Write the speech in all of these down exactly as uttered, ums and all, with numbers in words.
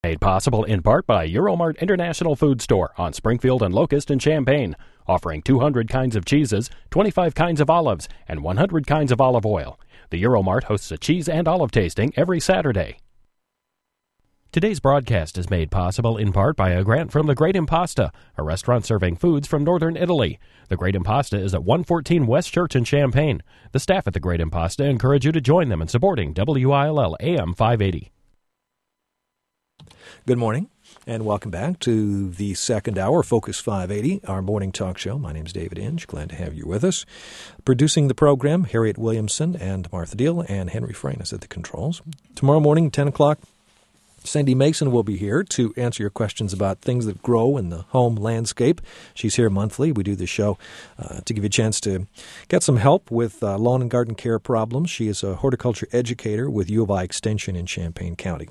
Made possible in part by Euromart International Food Store on Springfield and Locust in Champaign, offering two hundred kinds of cheeses, twenty-five kinds of olives, and one hundred kinds of olive oil. The Euromart hosts a cheese and olive tasting every Saturday. Today's broadcast is made possible in part by a grant from The Great Impasta, a restaurant serving foods from northern Italy. The Great Impasta is at one fourteen West Church in Champaign. The staff at The Great Impasta encourage you to join them in supporting W I L L A M five eighty. Good morning, and welcome back to the second hour, Focus five eighty, our morning talk show. My name is David Inge. Glad to have you with us. Producing the program, Harriet Williamson and Martha Deal, and Henry Frayne is at the controls. Tomorrow morning, ten o'clock, Sandy Mason will be here to answer your questions about things that grow in the home landscape. She's here monthly. We do the show uh, to give you a chance to get some help with uh, lawn and garden care problems. She is a horticulture educator with U of I Extension in Champaign County.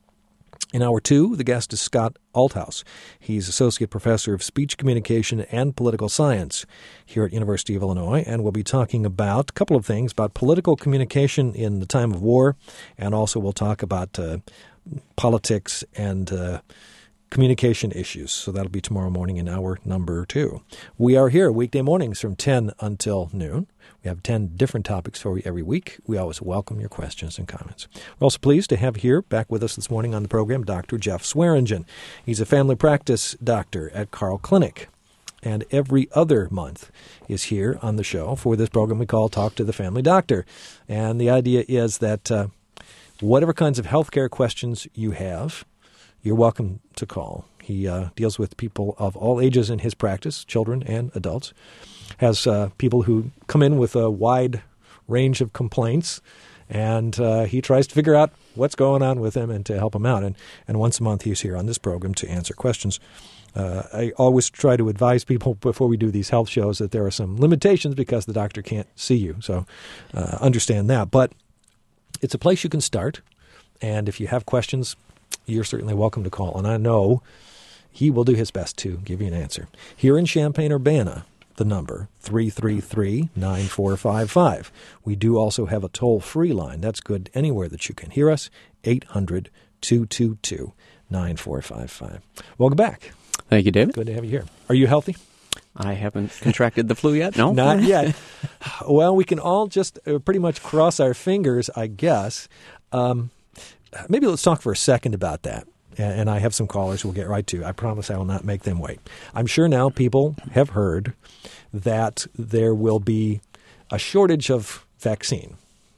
In hour two, the guest is Scott Althouse. He's Associate Professor of Speech Communication and Political Science here at University of Illinois, and we'll be talking about a couple of things, about political communication in the time of war, and also we'll talk about uh, politics and uh, communication issues. So that'll be tomorrow morning in hour number two. We are here weekday mornings from ten until noon. We have ten different topics for you every week. We always welcome your questions and comments. We're also pleased to have here, back with us this morning on the program, Doctor Jeff Swearingen. He's a family practice doctor at Carle Clinic, and every other month is here on the show for this program we call Talk to the Family Doctor. And the idea is that uh, whatever kinds of healthcare questions you have, you're welcome to call. He uh, deals with people of all ages in his practice, children and adults. Has uh, people who come in with a wide range of complaints, and uh, he tries to figure out what's going on with them and to help them out. And, and once a month he's here on this program to answer questions. Uh, I always try to advise people before we do these health shows that there are some limitations because the doctor can't see you, so uh, understand that. But it's a place you can start, and if you have questions, you're certainly welcome to call. And I know he will do his best to give you an answer. Here in Champaign-Urbana, the number, three three three, nine four five five. We do also have a toll-free line. That's good anywhere that you can hear us, eight hundred, two two two, nine four five five. Welcome back. Thank you, David. Good to have you here. Are you healthy? I haven't contracted the flu yet, no? Not yet. Well, we can all just uh, pretty much cross our fingers, I guess. Um, maybe let's talk for a second about that. And I have some callers we'll get right to. I promise I will not make them wait. I'm sure now people have heard that there will be a shortage of vaccine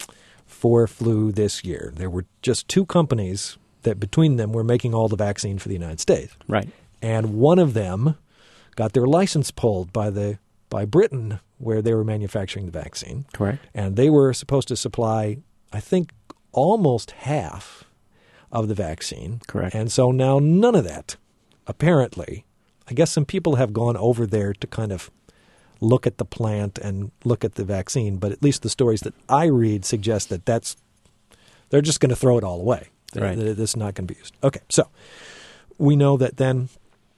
for flu this year. There were just two companies that between them were making all the vaccine for the United States. Right. And one of them got their license pulled by the by Britain where they were manufacturing the vaccine. Correct. And they were supposed to supply, I think, almost half of the vaccine. Correct. And so now none of that, apparently. I guess some people have gone over there to kind of look at the plant and look at the vaccine, but at least the stories that I read suggest that that's, they're just going to throw it all away. Right. This is not going to be used. Okay, so we know that then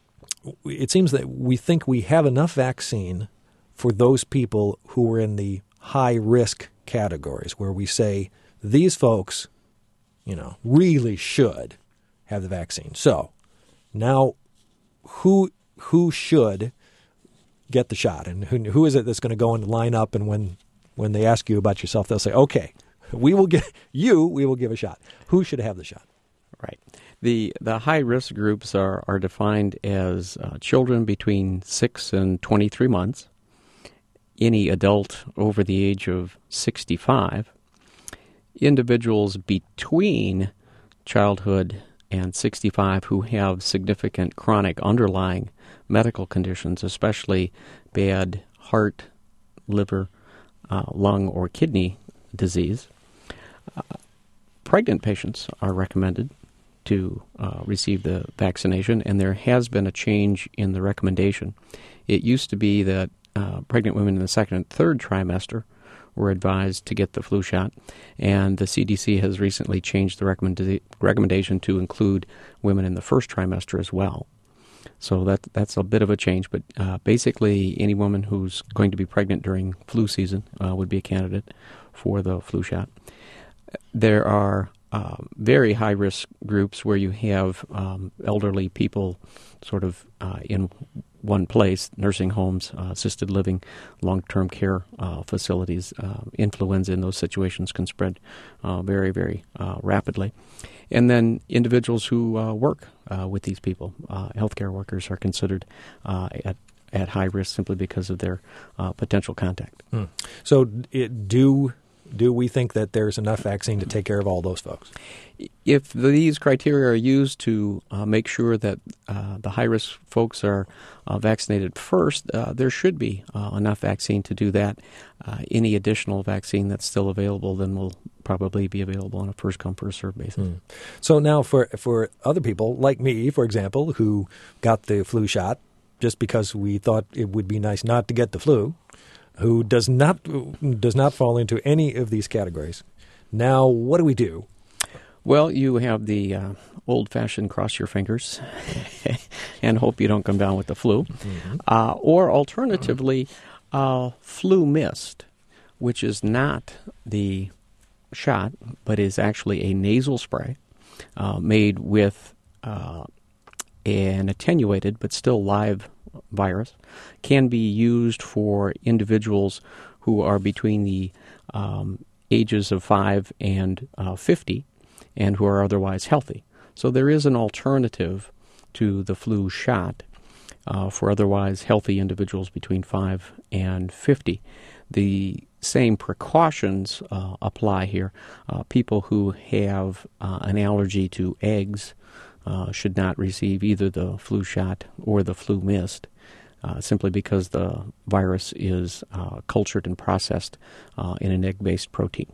it seems that we think we have enough vaccine for those people who are in the high-risk categories where we say these folks, you know, really should have the vaccine. So now who who should get the shot? And who, who is it that's going to go and line up, and when, when they ask you about yourself, they'll say, okay, we will get you, we will give a shot. Who should have the shot? Right. The the high-risk groups are, are defined as uh, children between six and twenty-three months, any adult over the age of sixty-five, individuals between childhood and sixty-five who have significant chronic underlying medical conditions, especially bad heart, liver, uh, lung, or kidney disease. Uh, pregnant patients are recommended to uh, receive the vaccination, and there has been a change in the recommendation. It used to be that uh, pregnant women in the second and third trimester were advised to get the flu shot, and the C D C has recently changed the recommend- recommendation to include women in the first trimester as well. So that that's a bit of a change, but uh, basically any woman who's going to be pregnant during flu season uh, would be a candidate for the flu shot. There are uh, very high-risk groups where you have um, elderly people sort of uh, in one place, nursing homes, uh, assisted living, long-term care uh, facilities. Uh, influenza in those situations can spread uh, very, very uh, rapidly. And then individuals who uh, work uh, with these people, uh, healthcare workers, are considered uh, at at high risk simply because of their uh, potential contact. Hmm. So it, do do we think that there's enough vaccine to take care of all those folks? If these criteria are used to uh, make sure that uh, the high-risk folks are uh, vaccinated first, uh, there should be uh, enough vaccine to do that. Uh, any additional vaccine that's still available then will probably be available on a first-come, first-served basis. Hmm. So now for, for other people, like me, for example, who got the flu shot just because we thought it would be nice not to get the flu, who does not does not fall into any of these categories. Now, what do we do? Well, you have the uh, old-fashioned cross your fingers and hope you don't come down with the flu. Mm-hmm. Uh, or alternatively, uh, flu mist, which is not the shot, but is actually a nasal spray uh, made with uh, an attenuated but still live virus, can be used for individuals who are between the um, ages of five and uh, fifty and who are otherwise healthy. So there is an alternative to the flu shot uh, for otherwise healthy individuals between five and fifty. The same precautions uh, apply here. Uh, people who have uh, an allergy to eggs Uh, should not receive either the flu shot or the flu mist, uh, simply because the virus is uh, cultured and processed uh, in an egg-based protein.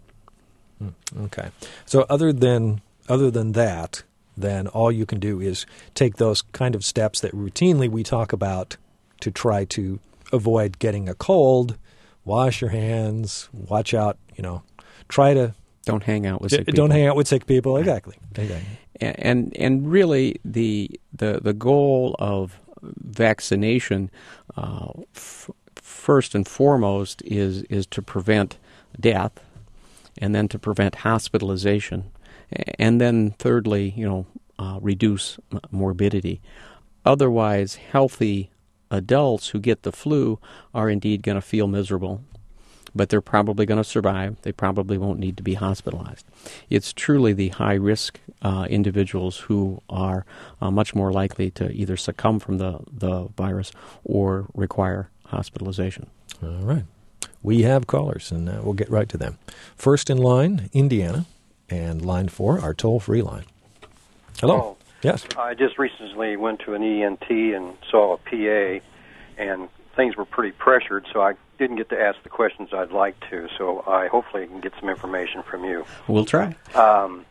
Okay. So other than other than that, then all you can do is take those kind of steps that routinely we talk about to try to avoid getting a cold. Wash your hands. Watch out. You know, try to don't hang out with sick people. Don't hang out with sick people. Exactly. Exactly. And and really, the the the goal of vaccination, uh, f- first and foremost, is is to prevent death, and then to prevent hospitalization, and then thirdly, you know, uh, reduce morbidity. Otherwise, healthy adults who get the flu are indeed going to feel miserable, but they're probably going to survive. They probably won't need to be hospitalized. It's truly the high-risk uh, individuals who are uh, much more likely to either succumb from the, the virus or require hospitalization. All right. We have callers, and uh, we'll get right to them. First in line, Indiana, and line four, our toll-free line. Hello. Oh, yes. I just recently went to an E N T and saw a P A, and things were pretty pressured, so I didn't get to ask the questions I'd like to, so I hopefully can get some information from you. We'll try. Um,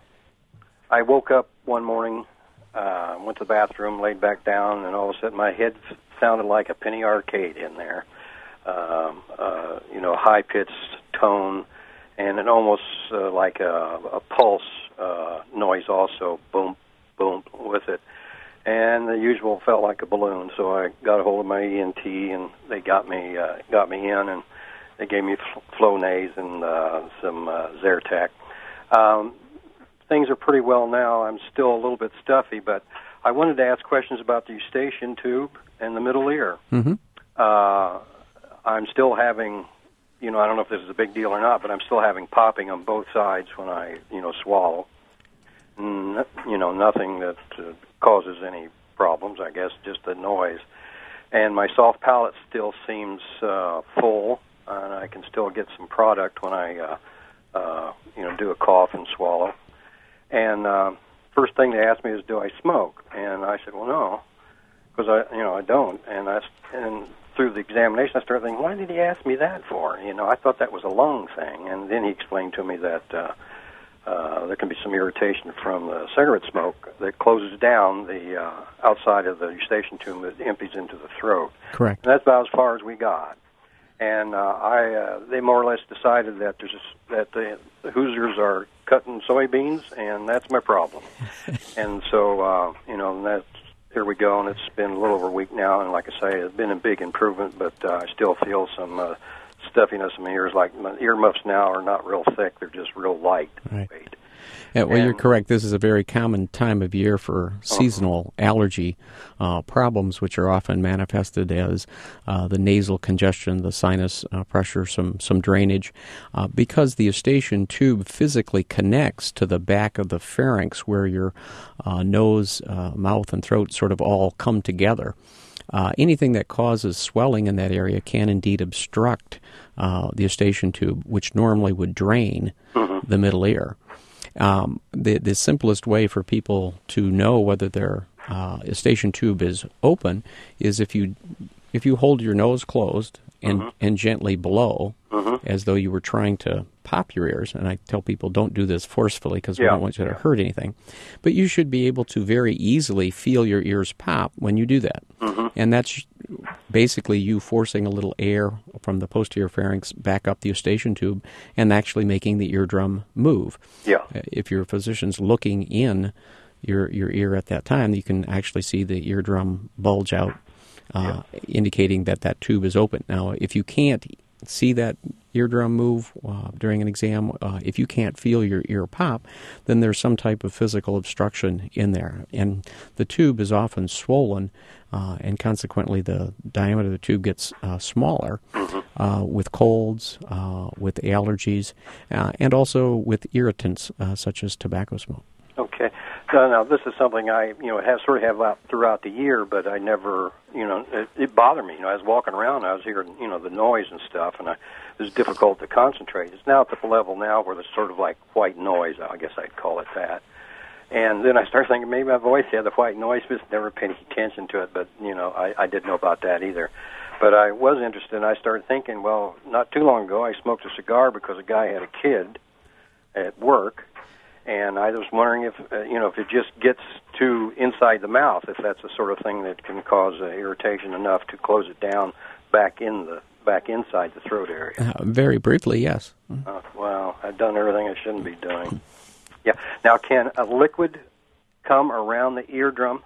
I woke up one morning, uh, went to the bathroom, laid back down, and all of a sudden my head f- sounded like a penny arcade in there. Um, uh, you know, high-pitched tone, and it almost uh, like a, a pulse uh, noise also, boom, boom, with it. And the usual felt like a balloon, so I got a hold of my E N T, and they got me uh, got me in, and they gave me Flonase and uh, some uh, Zyrtec. Um, things are pretty well now. I'm still a little bit stuffy, but I wanted to ask questions about the eustachian tube and the middle ear. Mm-hmm. Uh, I'm still having, you know, I don't know if this is a big deal or not, but I'm still having popping on both sides when I, you know, swallow. N- you know, nothing that uh, causes any problems, I guess, just the noise. And my soft palate still seems uh, full, and I can still get some product when I, uh, uh, you know, do a cough and swallow. And uh, first thing they asked me is, do I smoke? And I said, well, no, because I, you know, I don't. And I, and through the examination, I started thinking, why did he ask me that for? You know, I thought that was a lung thing. And then he explained to me that uh, uh, there can be some irritation from the cigarette smoke that closes down the uh, outside of the eustachian tube that empties into the throat. Correct. And that's about as far as we got. And uh, I, uh, they more or less decided that there's a, that the, the Hoosiers are cutting soybeans, and that's my problem. And so, uh, you know, and that's, here we go, and it's been a little over a week now, and like I say, it's been a big improvement, but uh, I still feel some uh, stuffiness in my ears. Like my earmuffs now are not real thick; they're just real light right. weight. Yeah, well, and, you're correct. This is a very common time of year for seasonal uh-huh. allergy uh, problems, which are often manifested as uh, the nasal congestion, the sinus uh, pressure, some some drainage, uh, because the eustachian tube physically connects to the back of the pharynx, where your uh, nose, uh, mouth, and throat sort of all come together. Uh, anything that causes swelling in that area can indeed obstruct uh, the eustachian tube, which normally would drain mm-hmm. the middle ear. Um, the, the simplest way for people to know whether their uh, eustachian tube is open is if you if you hold your nose closed and, mm-hmm. and gently blow, mm-hmm. as though you were trying to pop your ears. And I tell people, don't do this forcefully because yeah. we don't want you to hurt anything. But you should be able to very easily feel your ears pop when you do that. Mm-hmm. And that's basically you forcing a little air from the posterior pharynx back up the eustachian tube and actually making the eardrum move. Yeah. If your physician's looking in your your ear at that time, you can actually see the eardrum bulge out, uh, yeah. indicating that that tube is open. Now, if you can't see that eardrum move uh, during an exam, uh, if you can't feel your ear pop, then there's some type of physical obstruction in there. And the tube is often swollen, uh, and consequently the diameter of the tube gets uh, smaller mm-hmm. uh, with colds, uh, with allergies, uh, and also with irritants uh, such as tobacco smoke. Okay. So now this is something I, you know, have sort of have out throughout the year, but I never, you know, it, it bothered me. You know, I was walking around, I was hearing, you know, the noise and stuff, and I, it was difficult to concentrate. It's now at the level now where there's sort of like white noise, I guess I'd call it that. And then I started thinking maybe my voice had the white noise, but never paid any attention to it. But you know, I, I didn't know about that either. But I was interested, and I started thinking, well, not too long ago, I smoked a cigar because a guy had a kid at work. And I was wondering if, uh, you know, if it just gets to inside the mouth, if that's the sort of thing that can cause uh, irritation enough to close it down back in the back inside the throat area. Uh, very briefly, yes. Uh, wow, I've done everything I shouldn't be doing. Yeah. Now, can a liquid come around the eardrum?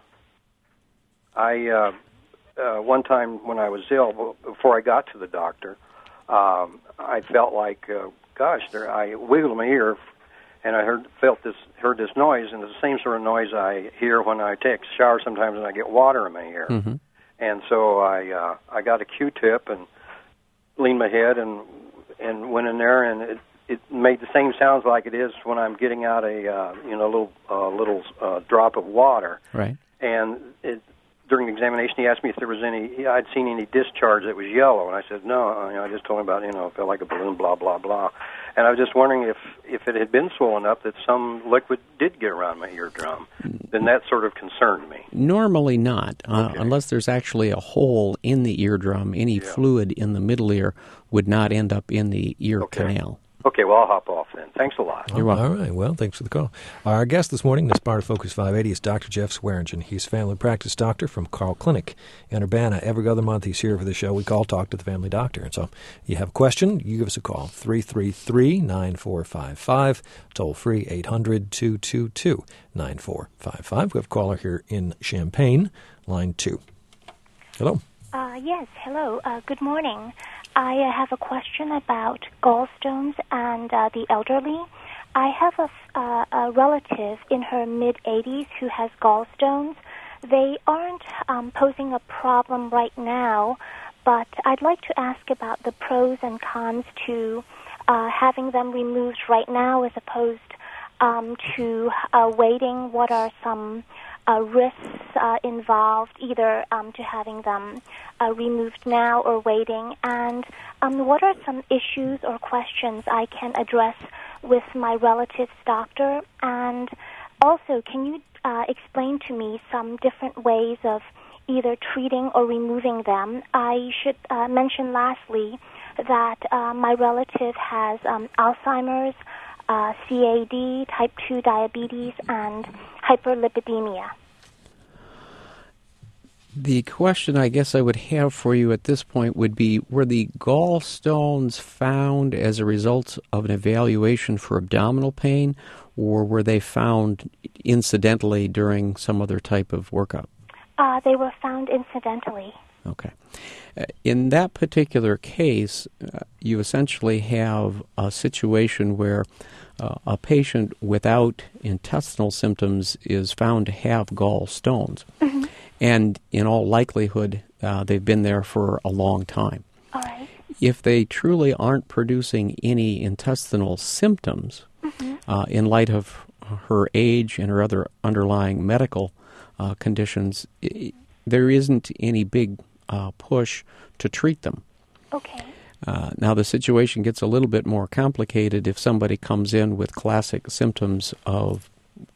I uh, uh, one time when I was ill, before I got to the doctor, um, I felt like, uh, gosh, there, I wiggled my ear. And I heard, felt this, heard this noise, and it's the same sort of noise I hear when I take a shower sometimes, and I get water in my ear. Mm-hmm. And so I, uh, I got a Q-tip and leaned my head and and went in there, and it, it made the same sounds like it is when I'm getting out a, uh, you know, little, uh, little uh, drop of water. Right. And it, during the examination, he asked me if there was any, I'd seen any discharge that was yellow, and I said no. I, you know, I just told him about, you know, it felt like a balloon, blah blah blah. And I was just wondering if, if it had been swollen up that some liquid did get around my eardrum. Then that sort of concerned me. Normally not, uh, okay. unless there's actually a hole in the eardrum. Any yeah. fluid in the middle ear would not end up in the ear okay. canal. Okay, well, I'll hop off then. Thanks a lot. You're welcome. All right, well, thanks for the call. Our guest this morning, this part of Focus five eighty, is Doctor Jeff Swearingen. He's a family practice doctor from Carle Clinic in Urbana. Every other month he's here for the show. We call Talk to the Family Doctor. And so you have a question, you give us a call, three three three, nine four five five, toll free, eight hundred, two two two, nine four five five. We have a caller here in Champaign, line two. Hello. Uh, yes, hello. Uh, good morning. I uh, have a question about gallstones and uh, the elderly. I have a, uh, a relative in her mid-eighties who has gallstones. They aren't um, posing a problem right now, but I'd like to ask about the pros and cons to uh, having them removed right now as opposed um, to uh, waiting. What are some uh, risks uh, involved, either um, to having them uh, removed now or waiting? And um, what are some issues or questions I can address with my relative's doctor? And also, can you uh, explain to me some different ways of either treating or removing them? I should uh, mention lastly that uh, my relative has um, Alzheimer's, uh, C A D, type two diabetes, and hyperlipidemia. The question I guess I would have for you at this point would be, were the gallstones found as a result of an evaluation for abdominal pain, or were they found incidentally during some other type of workup? Uh, they were found incidentally. Okay. Uh, in that particular case, uh, you essentially have a situation where uh, a patient without intestinal symptoms is found to have gallstones. Mm-hmm. And in all likelihood, uh, they've been there for a long time. All right. If they truly aren't producing any intestinal symptoms, mm-hmm. uh, in light of her age and her other underlying medical uh, conditions, I- there isn't any big uh, push to treat them. Okay. Uh, now, the situation gets a little bit more complicated if somebody comes in with classic symptoms of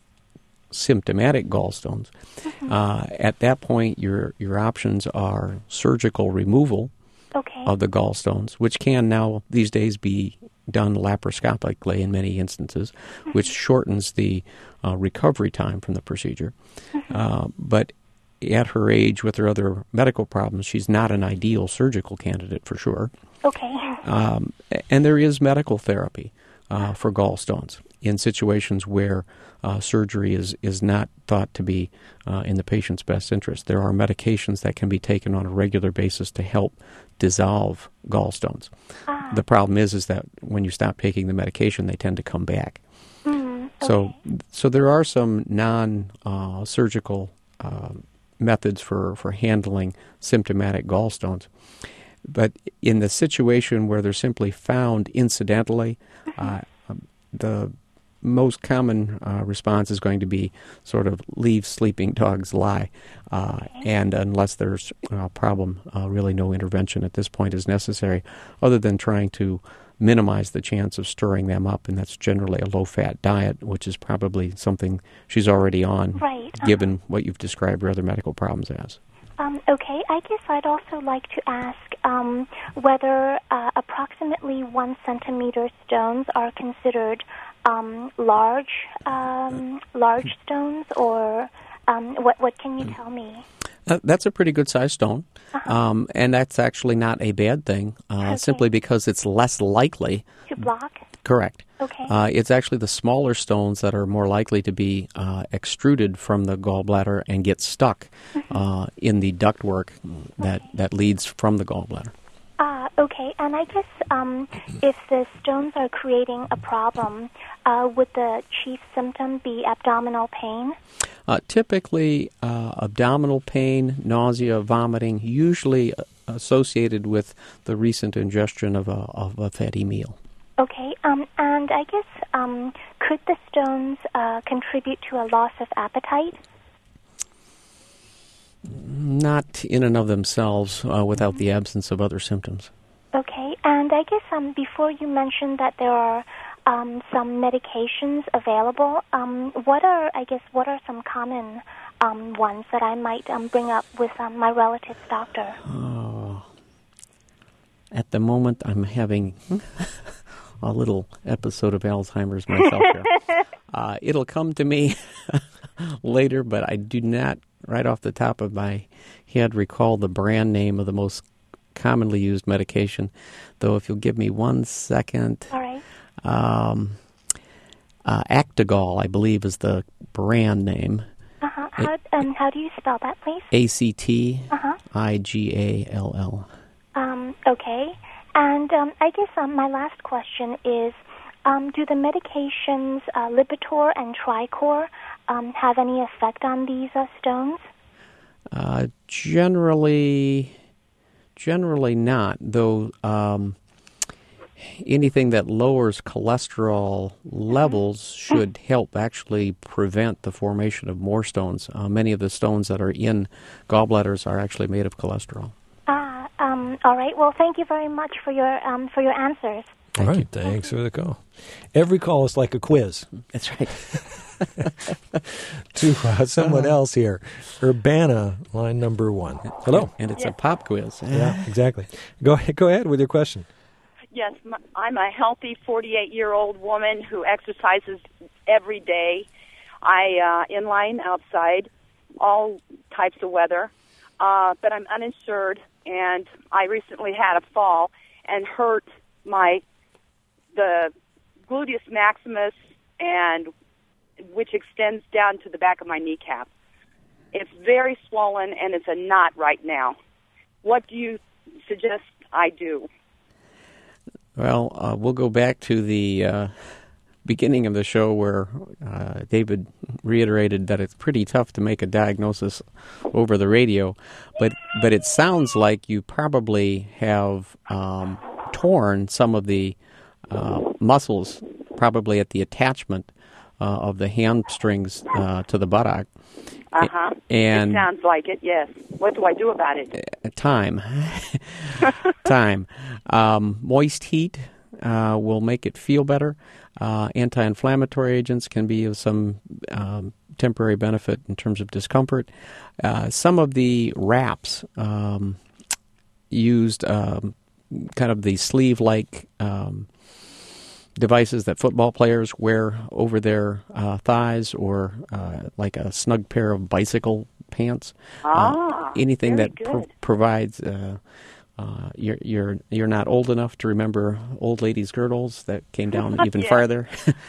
symptomatic gallstones. Mm-hmm. Uh, at that point, your your options are surgical removal okay. of the gallstones, which can now these days be done laparoscopically in many instances, mm-hmm. which shortens the uh, recovery time from the procedure. Mm-hmm. Uh, but at her age, with her other medical problems, she's not an ideal surgical candidate for sure. Okay. Um, and there is medical therapy uh, for gallstones in situations where uh, surgery is, is not thought to be uh, in the patient's best interest. There are medications that can be taken on a regular basis to help dissolve gallstones. Ah. The problem is is that when you stop taking the medication, they tend to come back. Mm, okay. So, so there are some non-surgical uh, uh, methods for, for handling symptomatic gallstones. But in the situation where they're simply found incidentally, uh, the most common uh, response is going to be sort of leave sleeping dogs lie. Uh, okay. And unless there's a problem, uh, really no intervention at this point is necessary, other than trying to minimize the chance of stirring them up, and that's generally a low-fat diet, which is probably something she's already on, right. given uh-huh. what you've described her other medical problems as. Um, okay, I guess I'd also like to ask um, whether uh, approximately one centimeter stones are considered um, large, um, large stones, or um, what? What can you tell me? Uh, that's a pretty good-sized stone, uh-huh. um, and that's actually not a bad thing, uh, okay. simply because it's less likely to block. Correct. Okay. Uh, it's actually the smaller stones that are more likely to be uh, extruded from the gallbladder and get stuck mm-hmm. uh, in the ductwork that, okay. that leads from the gallbladder. Uh, okay, and I guess um, if the stones are creating a problem, uh, would the chief symptom be abdominal pain? Uh, typically, uh, abdominal pain, nausea, vomiting, usually associated with the recent ingestion of a, of a fatty meal. Okay, um, and I guess um, could the stones uh, contribute to a loss of appetite? Not in and of themselves, uh, without the absence of other symptoms. Okay, and I guess um, before you mentioned that there are um, some medications available, um, what are, I guess, what are some common um, ones that I might um, bring up with um, my relative's doctor? Oh. At the moment, I'm having a little episode of Alzheimer's myself here. uh, it'll come to me later, but I do not, right off the top of my head, recall the brand name of the most commonly used medication. Though if you'll give me one second. All right. Um, uh, Actigall, I believe, is the brand name. Uh-huh. How, um, how do you spell that, please? A C T uh-huh. I G A L L. Um, okay. And um, I guess um, my last question is, um, do the medications uh, Lipitor and Tricor um, have any effect on these uh, stones? Uh, generally, generally not, though um, anything that lowers cholesterol levels mm-hmm. should help actually prevent the formation of more stones. Uh, many of the stones that are in gallbladders are actually made of cholesterol. Ah, um, all right. Well, thank you very much for your um, for your answers. All right, thanks for the call. Every call is like a quiz. That's right. To uh, someone else here, Urbana, line number one. Hello, and it's yes. a pop quiz. Yeah, exactly. Go ahead, go ahead with your question. Yes, my, I'm a healthy forty-eight-year-old woman who exercises every day. I uh, inline outside, all types of weather, uh, but I'm uninsured, and I recently had a fall and hurt my the gluteus maximus, and which extends down to the back of my kneecap. It's very swollen, and it's a knot right now. what do you suggest I do? Well, uh, we'll go back to the uh, beginning of the show where uh, David reiterated that it's pretty tough to make a diagnosis over the radio, but but it sounds like you probably have um, torn some of the uh, muscles, probably at the attachment uh, of the hamstrings uh, to the buttock. Uh-huh. And it sounds like it, yes. What do I do about it? Time. Time. Um, moist heat uh, will make it feel better. Uh, anti-inflammatory agents can be of some um, temporary benefit in terms of discomfort. Uh, some of the wraps um, used um, kind of the sleeve-like um, devices that football players wear over their uh, thighs, or uh, like a snug pair of bicycle pants. Ah, uh, anything very that pro- provides. Uh, uh, you're you're you're not old enough to remember old ladies' girdles that came down even yeah. farther,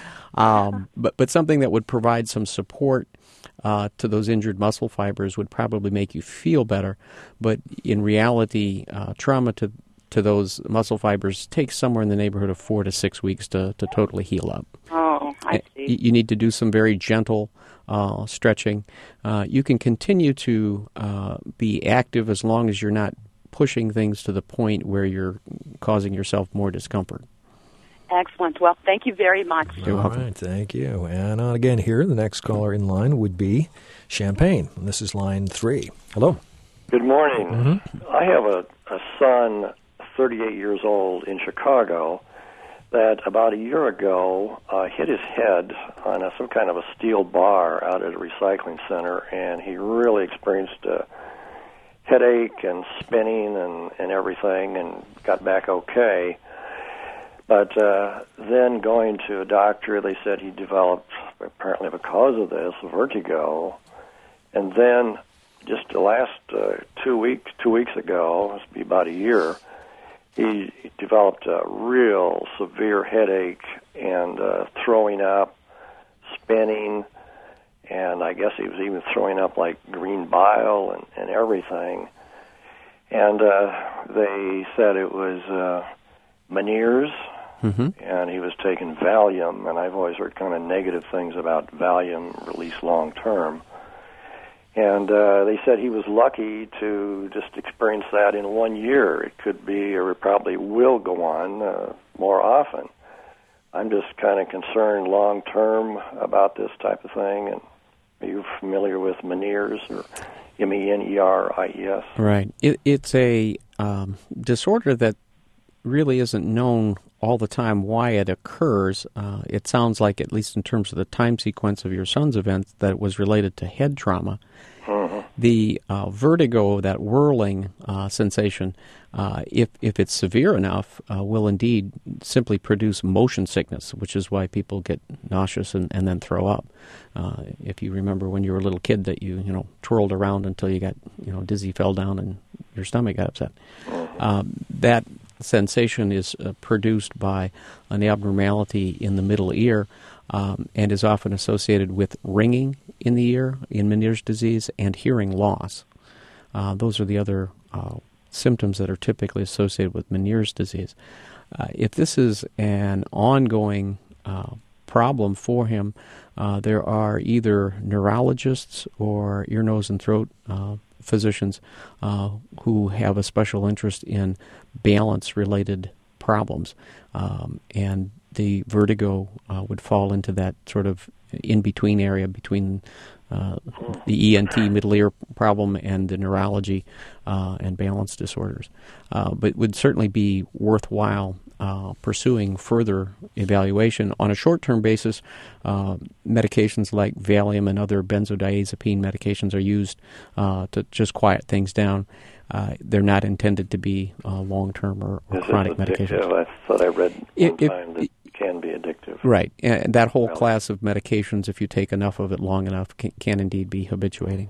um, but but something that would provide some support uh, to those injured muscle fibers would probably make you feel better. But in reality, uh, trauma to to those muscle fibers takes somewhere in the neighborhood of four to six weeks to, to totally heal up. Oh, I see. You need to do some very gentle uh, stretching. Uh, you can continue to uh, be active as long as you're not pushing things to the point where you're causing yourself more discomfort. Excellent. Well, thank you very much. You're All welcome. right, thank you. And uh, again here, the next caller in line would be Champaign. And this is line three. Hello. Good morning. Mm-hmm. I have a, a son, thirty-eight years old, in Chicago, that about a year ago uh, hit his head on a, some kind of a steel bar out at a recycling center, and he really experienced a headache and spinning and, and everything, and got back okay. But uh, then going to a doctor, they said he developed, apparently because of this, vertigo. And then just the last uh, two weeks, two weeks ago, must be about a year, he developed a real severe headache and uh, throwing up, spinning, and I guess he was even throwing up like green bile and, and everything. And uh, they said it was uh, Meniere's, Mm-hmm. and he was taking Valium, and I've always heard kind of negative things about Valium released long term. And uh, they said he was lucky to just experience that in one year. It could be, or it probably will go on uh, more often. I'm just kind of concerned long term about this type of thing. And are you familiar with Meniere's, or M E N E R I E S? Right. It, it's a um, disorder that really isn't known all the time why it occurs. Uh, it sounds like, at least in terms of the time sequence of your son's events, that it was related to head trauma. Mm-hmm. The uh, vertigo, that whirling uh, sensation, uh, if if it's severe enough, uh, will indeed simply produce motion sickness, which is why people get nauseous and, and then throw up. Uh, if you remember when you were a little kid that you you know twirled around until you got you know dizzy, fell down, and your stomach got upset. Mm-hmm. Um, that sensation is uh, produced by an abnormality in the middle ear, um, and is often associated with ringing in the ear in Meniere's disease and hearing loss. Uh, those are the other uh, symptoms that are typically associated with Meniere's disease. Uh, if this is an ongoing uh, problem for him, uh, there are either neurologists or ear, nose, and throat uh, physicians uh, who have a special interest in balance-related problems, um, and the vertigo uh, would fall into that sort of in-between area between uh, the E N T middle ear problem and the neurology uh, and balance disorders. Uh, but it would certainly be worthwhile uh, pursuing further evaluation. On a short-term basis, uh, medications like Valium and other benzodiazepine medications are used uh, to just quiet things down. Uh, they're not intended to be uh, long-term or, or chronic medications. I thought I read one It- it- time that it can be addictive. Right, and that whole Well- class of medications, if you take enough of it long enough, can, can indeed be habituating.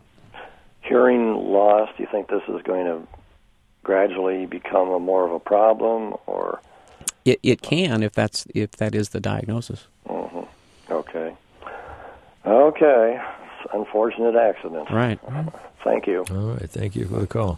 Hearing loss, do you think this is going to gradually become a more of a problem, or? It it can if that's if that is the diagnosis. Mm-hmm. Okay. Okay. unfortunate accident. Right. Thank you. All right, thank you for the call.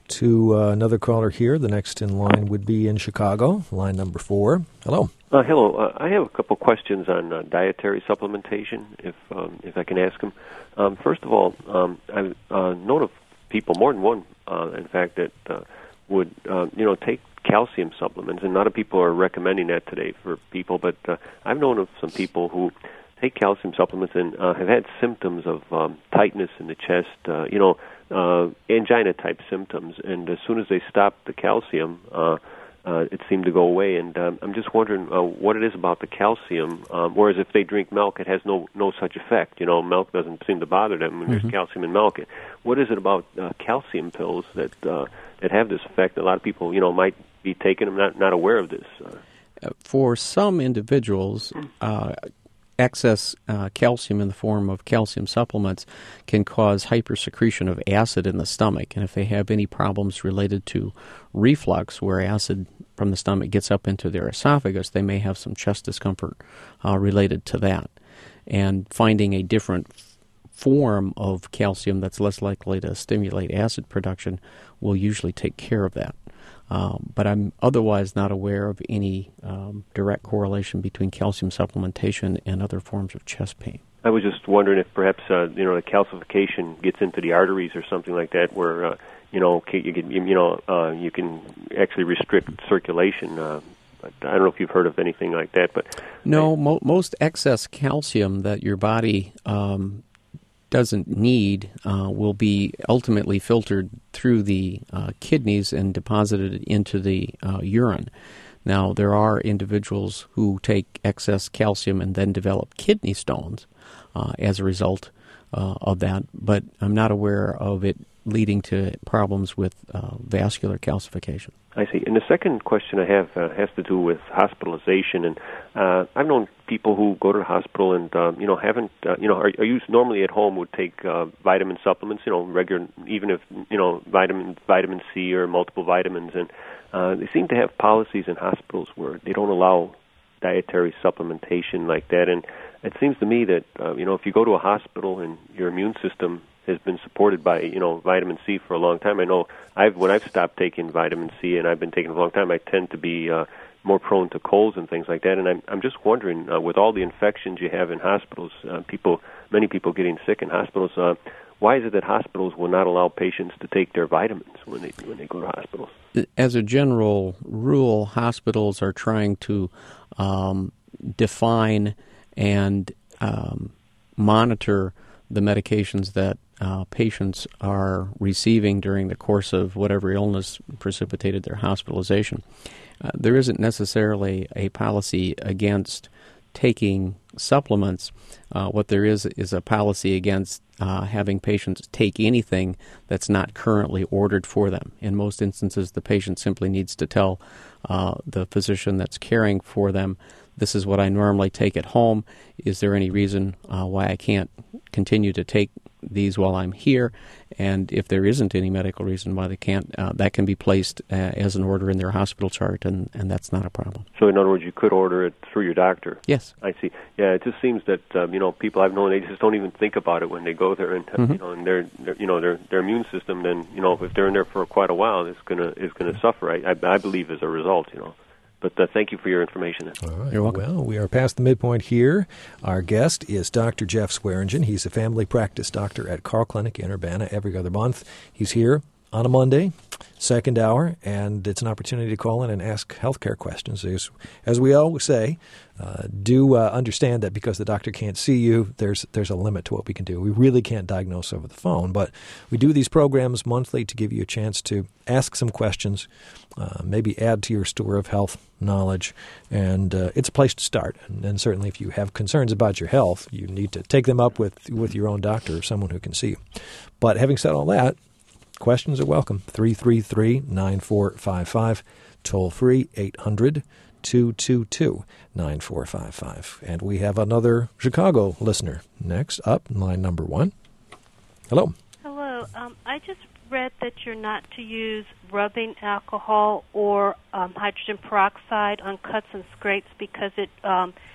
To uh, another caller here, the next in line would be in Chicago, line number four. Hello. Uh, hello. Uh, I have a couple questions on uh, dietary supplementation, if um, if I can ask them. Um, first of all, um, I've uh, known of people, more than one, uh, in fact, that uh, would uh, you know take calcium supplements, and a lot of people are recommending that today for people. But uh, I've known of some people who take calcium supplements and uh, have had symptoms of um, tightness in the chest, uh, you know, uh, angina-type symptoms, and as soon as they stop the calcium, uh, uh, it seemed to go away. And um, I'm just wondering uh, what it is about the calcium, um, whereas if they drink milk, it has no no such effect. You know, milk doesn't seem to bother them when mm-hmm. there's calcium in milk. What is it about uh, calcium pills that uh, that have this effect? A lot of people, you know, might be taking them, not, not aware of this. Uh, For some individuals, uh, excess uh, calcium in the form of calcium supplements can cause hypersecretion of acid in the stomach. And if they have any problems related to reflux, where acid from the stomach gets up into their esophagus, they may have some chest discomfort uh, related to that. And finding a different f- form of calcium that's less likely to stimulate acid production will usually take care of that. Um, but I'm otherwise not aware of any um, direct correlation between calcium supplementation and other forms of chest pain. I was just wondering if perhaps uh, you know the calcification gets into the arteries or something like that, where uh, you know you can you know uh, you can actually restrict circulation. Uh, but I don't know if you've heard of anything like that. But no, mo- most excess calcium that your body um, doesn't need uh, will be ultimately filtered through the uh, kidneys and deposited into the uh, urine. Now, there are individuals who take excess calcium and then develop kidney stones uh, as a result uh, of that, but I'm not aware of it leading to problems with uh, vascular calcification. I see. And the second question I have uh, has to do with hospitalization. And uh, I've known people who go to the hospital and, um, you know, haven't, uh, you know, are, are you normally at home would take uh, vitamin supplements, you know, regular, even if, you know, vitamin vitamin C or multiple vitamins. And uh, they seem to have policies in hospitals where they don't allow dietary supplementation like that. And it seems to me that, uh, you know, if you go to a hospital and your immune system has been supported by, you know, vitamin C for a long time. I know I've when I've stopped taking vitamin C, and I've been taking it for a long time, I tend to be uh, more prone to colds and things like that. And I'm I'm just wondering, uh, with all the infections you have in hospitals, uh, people, many people getting sick in hospitals, uh, why is it that hospitals will not allow patients to take their vitamins when they when they go to hospitals? As a general rule, hospitals are trying to um, define and um, monitor the medications that uh, patients are receiving during the course of whatever illness precipitated their hospitalization. Uh, there isn't necessarily a policy against taking supplements. Uh, what there is is a policy against uh, having patients take anything that's not currently ordered for them. In most instances, the patient simply needs to tell uh, the physician that's caring for them, this is what I normally take at home. Is there any reason uh, why I can't continue to take these while I'm here? And if there isn't any medical reason why they can't, uh, that can be placed uh, as an order in their hospital chart, and, and that's not a problem. So in other words, you could order it through your doctor? Yes. I see. Yeah, it just seems that, um, you know, people I've known, they just don't even think about it when they go there, and, mm-hmm. you know, and their, their, you know, their, their immune system, then, you know, if they're in there for quite a while, it's going to is gonna suffer, I, I, I believe, as a result, you know. But uh, thank you for your information. All right. You're welcome. Well, we are past the midpoint here. Our guest is Doctor Jeff Swearingen. He's a family practice doctor at Carle Clinic in Urbana every other month. He's here on a Monday, second hour, and it's an opportunity to call in and ask healthcare questions. As, as we always say, uh, do uh, understand that because the doctor can't see you, there's there's a limit to what we can do. We really can't diagnose over the phone, but we do these programs monthly to give you a chance to ask some questions, uh, maybe add to your store of health knowledge, and uh, it's a place to start. And, and certainly if you have concerns about your health, you need to take them up with, with your own doctor or someone who can see you. But having said all that, questions are welcome. three three three, nine four five five, toll free eight hundred, two two two, nine four five five. And we have another Chicago listener next up, line number one. Hello. Hello. Um, I just read that you're not to use rubbing alcohol or um, hydrogen peroxide on cuts and scrapes because it um,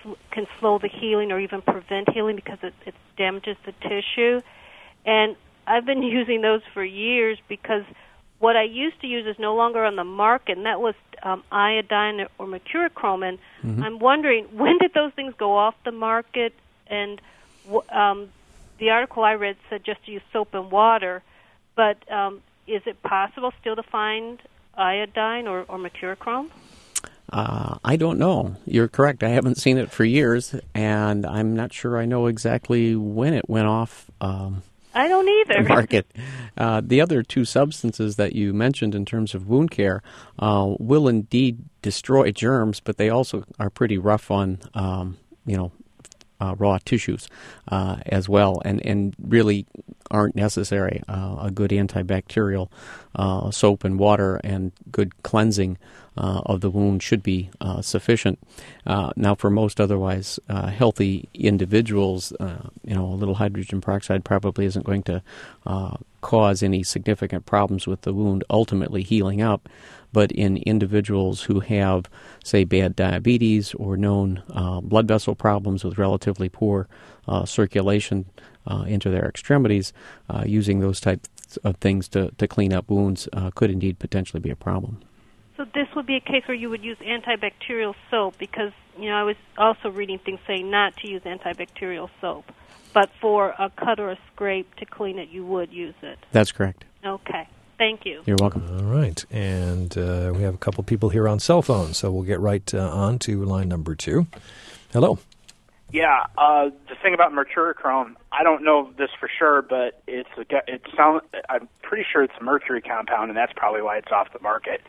sl- can slow the healing or even prevent healing because it, it damages the tissue. And I've been using those for years because what I used to use is no longer on the market, and that was um, iodine or mercurochrome. And mm-hmm. I'm wondering, when did those things go off the market? And w- um, the article I read said just to use soap and water, but um, is it possible still to find iodine or, or mercurochrome? Uh, I don't know. You're correct. I haven't seen it for years, and I'm not sure I know exactly when it went off um, I don't either. the market. Uh, the other two substances that you mentioned in terms of wound care uh, will indeed destroy germs, but they also are pretty rough on, um, you know, Uh, raw tissues uh, as well, and, and really aren't necessary. Uh, a good antibacterial uh, soap and water and good cleansing uh, of the wound should be uh, sufficient. Uh, now, for most otherwise uh, healthy individuals, uh, you know, a little hydrogen peroxide probably isn't going to uh, cause any significant problems with the wound ultimately healing up. But in individuals who have, say, bad diabetes or known uh, blood vessel problems with relatively poor uh, circulation uh, into their extremities, uh, using those types of things to, to clean up wounds uh, could indeed potentially be a problem. So this would be a case where you would use antibacterial soap because, you know, I was also reading things saying not to use antibacterial soap, but for a cut or a scrape to clean it, you would use it. That's correct. Okay. Thank you. You're welcome. All right. And uh, we have a couple people here on cell phones, so we'll get right uh, on to line number two. Hello. Yeah, uh, the thing about mercurochrome, I don't know this for sure, but it's a, it sound, I'm pretty sure it's a mercury compound, and that's probably why it's off the market.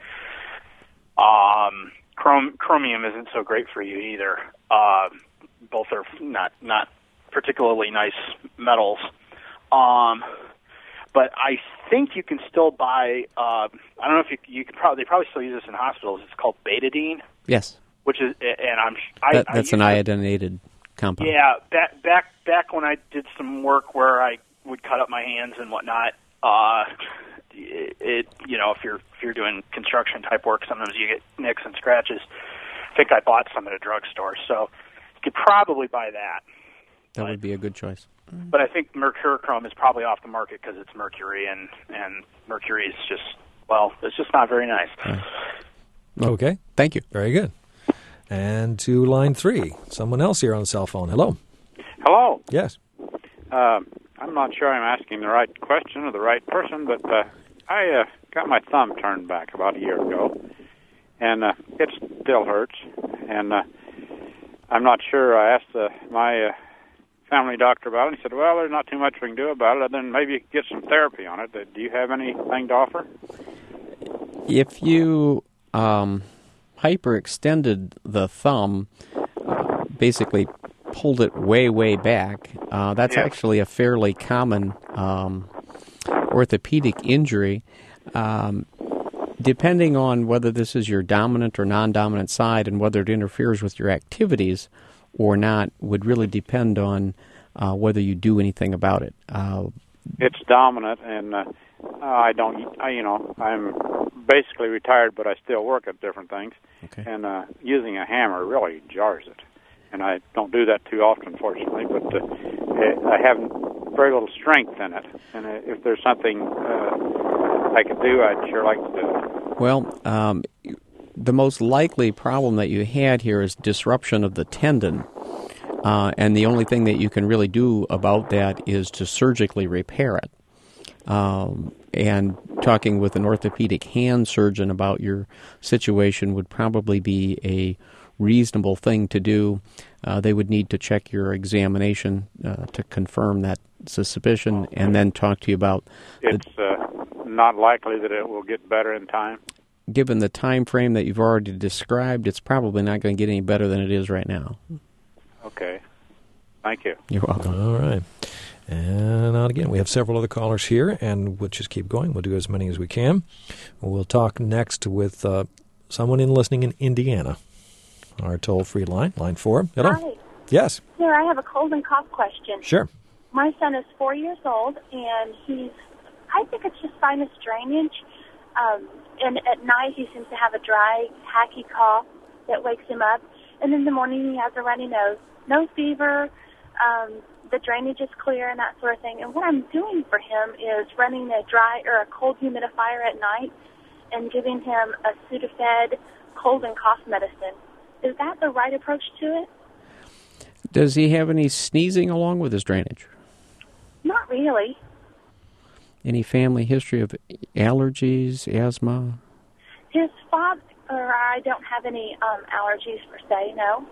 Um, chrom- chromium isn't so great for you either. Uh, both are not not particularly nice metals. Um, but I think you can still buy. Uh, I don't know if you you could probably they probably still use this in hospitals. It's called betadine. Yes. Which is, and I'm I, that, that's I an iodinated compound. Yeah, back back back when I did some work where I would cut up my hands and whatnot. Uh, it, it you know if you're if you're doing construction type work, sometimes you get nicks and scratches. I think I bought some at a drugstore, so you could probably buy that. That but, would be a good choice. But I think mercurochrome is probably off the market because it's mercury, and, and mercury is just, well, it's just not very nice. Right. Well, okay. Thank you. Very good. And to line three, someone else here on the cell phone. Hello. Hello. Yes. Uh, I'm not sure I'm asking the right question or the right person, but uh, I uh, got my thumb turned back about a year ago, and uh, it still hurts. And uh, I'm not sure. I asked uh, my uh, family doctor about it, and he said, well, there's not too much we can do about it, other than maybe you could get some therapy on it. Uh, do you have anything to offer? If you um, hyperextended the thumb, uh, basically pulled it way, way back, uh, that's yes. actually a fairly common um, orthopedic injury. Um, depending on whether this is your dominant or non-dominant side and whether it interferes with your activities or not would really depend on uh, whether you do anything about it. Uh, it's dominant, and uh, I don't, I, you know, I'm basically retired, but I still work at different things, okay. and uh, using a hammer really jars it. And I don't do that too often, fortunately, but uh, I have very little strength in it. And uh, if there's something uh, I could do, I'd sure like to do it. Well, um, the most likely problem that you had here is disruption of the tendon. Uh, and the only thing that you can really do about that is to surgically repair it. Um, and talking with an orthopedic hand surgeon about your situation would probably be a reasonable thing to do. Uh, they would need to check your examination uh, to confirm that suspicion and then talk to you about... It's uh, not likely that it will get better in time? Given the time frame that you've already described, it's probably not going to get any better than it is right now. Okay. Thank you. You're welcome. All right. And on again, we have several other callers here, and we'll just keep going. We'll do as many as we can. We'll talk next with uh, someone in listening in Indiana. Our toll-free line, line four. Hello. Hi. Yes. Here, I have a cold and cough question. Sure. My son is four years old, and he's, I think it's just sinus drainage. Um, and at night, he seems to have a dry, hacky cough that wakes him up. and in the morning he has a runny nose. No fever, um, the drainage is clear and that sort of thing. And what I'm doing for him is running a dry or a cold humidifier at night and giving him a Sudafed cold and cough medicine. Is that the right approach to it? Does he have any sneezing along with his drainage? Not really. Any family history of allergies, asthma? His father or I don't have any um, allergies per se, no.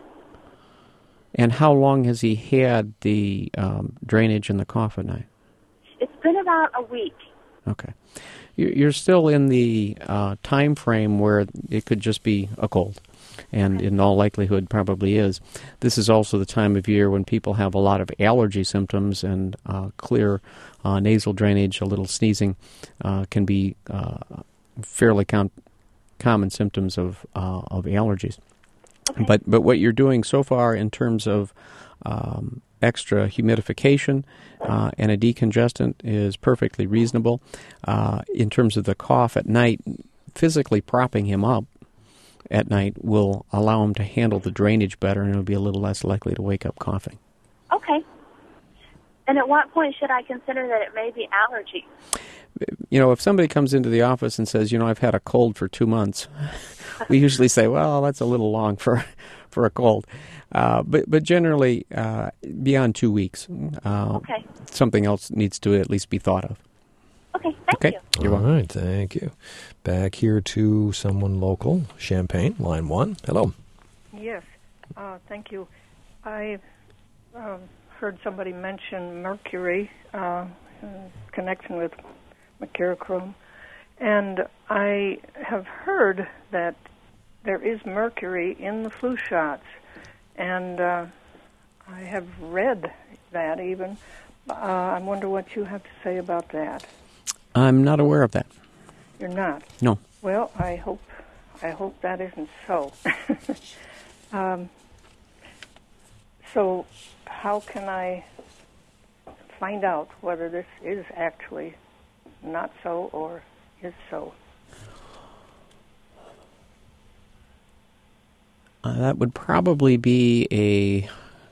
And how long has he had the um, drainage and the cough at night? It's been about a week. Okay. You're still in the uh, time frame where it could just be a cold, and in all likelihood probably is. This is also the time of year when people have a lot of allergy symptoms, and uh, clear uh, nasal drainage, a little sneezing, uh, can be uh, fairly com- common symptoms of uh, of allergies. Okay. But but what you're doing so far in terms of um, extra humidification uh, and a decongestant is perfectly reasonable. Uh, in terms of the cough at night, physically propping him up at night will allow him to handle the drainage better, and he'll be a little less likely to wake up coughing. Okay. And at what point should I consider that it may be allergy? You know, if somebody comes into the office and says, you know, I've had a cold for two months, we usually say, well, that's a little long for for a cold. Uh, but but generally, uh, beyond two weeks, uh, okay. something else needs to at least be thought of. Okay, thank okay. you. You're All welcome. right, thank you. Back here to someone local, Champaign, line one. Hello. Yes, uh, thank you. I uh, heard somebody mention mercury uh, in connection with mercurochrome, and I have heard that there is mercury in the flu shots, and uh, I have read that even. Uh, I wonder what you have to say about that. I'm not aware of that. You're not? No. Well, I hope I hope that isn't so. um, so how can I find out whether this is actually not so or is so? Uh, that would probably be a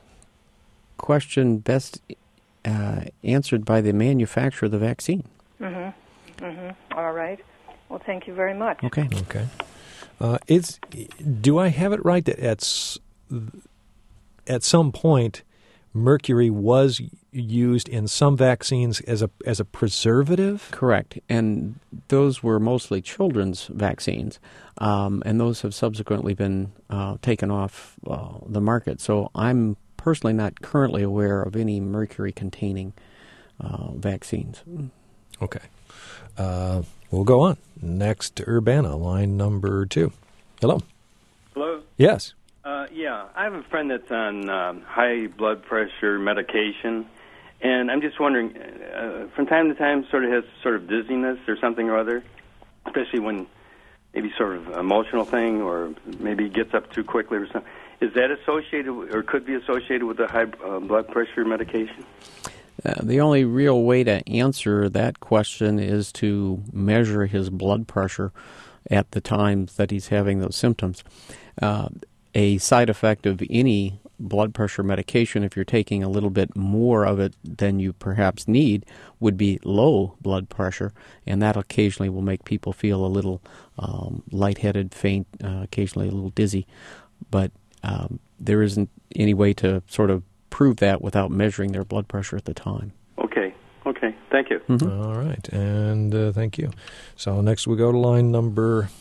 question best uh, answered by the manufacturer of the vaccine. Mm-hmm. Mm-hmm. All right. Well, thank you very much. Okay. Okay. Uh, it's. Do I have it right that at s- at some point mercury was used in some vaccines as a as a preservative? Correct. And those were mostly children's vaccines, um, and those have subsequently been uh, taken off uh, the market. So I'm personally not currently aware of any mercury-containing uh, vaccines. Okay. Uh, we'll go on. Next to Urbana, line number two. Hello. Hello? Yes. Uh, yeah, I have a friend that's on um, high blood pressure medication, and I'm just wondering, uh, from time to time sort of has sort of dizziness or something or other, especially when maybe sort of emotional thing or maybe gets up too quickly or something. Is that associated with, or could be associated with the high uh, blood pressure medication? Uh, the only real way to answer that question is to measure his blood pressure at the times that he's having those symptoms. Uh, a side effect of any blood pressure medication, if you're taking a little bit more of it than you perhaps need, would be low blood pressure, and that occasionally will make people feel a little um, lightheaded, faint, uh, occasionally a little dizzy. But um, there isn't any way to sort of prove that without measuring their blood pressure at the time. Okay. Okay. Thank you. Mm-hmm. All right. And uh, thank you. So next we go to line number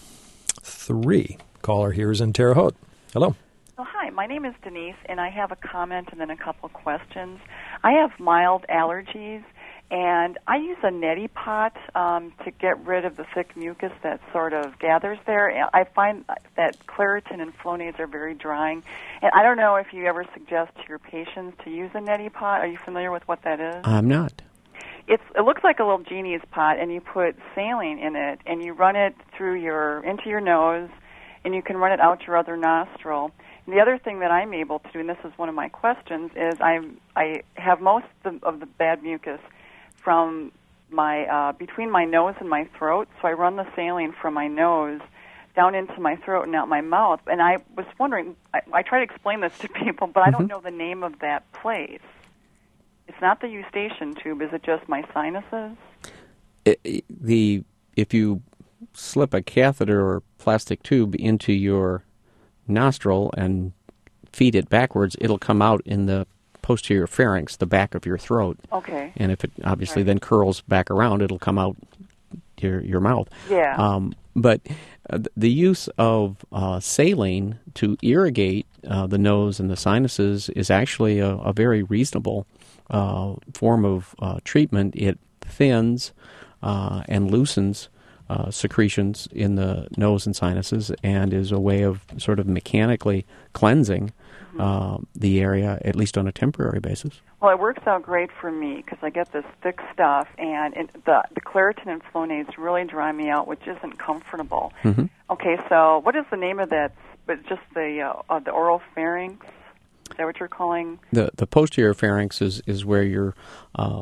three. Caller here is in Terre Haute. Hello. Oh, hi. My name is Denise, and I have a comment and then a couple questions. I have mild allergies, and I use a neti pot um, to get rid of the thick mucus that sort of gathers there. I find that Claritin and Flonase are very drying, and I don't know if you ever suggest to your patients to use a neti pot. Are you familiar with what that is? I'm not. It's, it looks like a little genie's pot, and you put saline in it, and you run it through your into your nose, and you can run it out your other nostril. And the other thing that I'm able to do, and this is one of my questions, is I I have most of the, of the bad mucus from my uh, between my nose and my throat, so I run the saline from my nose down into my throat and out my mouth. And I was wondering, I, I try to explain this to people, but I don't Mhm. know the name of that place. It's not the eustachian tube. Is it just my sinuses? It, it- the if you slip a catheter or plastic tube into your nostril and feed it backwards, it'll come out in the posterior pharynx, the back of your throat. Okay. And if it obviously Right. then curls back around, it'll come out your your mouth. Yeah. Um, but uh, th- the use of uh, saline to irrigate uh, the nose and the sinuses is actually a, a very reasonable uh, form of uh, treatment. It thins uh, and loosens uh, secretions in the nose and sinuses, and is a way of sort of mechanically cleansing uh, the area, at least on a temporary basis. Well, it works out great for me because I get this thick stuff, and it, the the Claritin and Flonase really dry me out, which isn't comfortable. Mm-hmm. Okay, so what is the name of that? But just the uh, uh, the oral pharynx? Is that what you're calling? The the posterior pharynx is, is where your uh,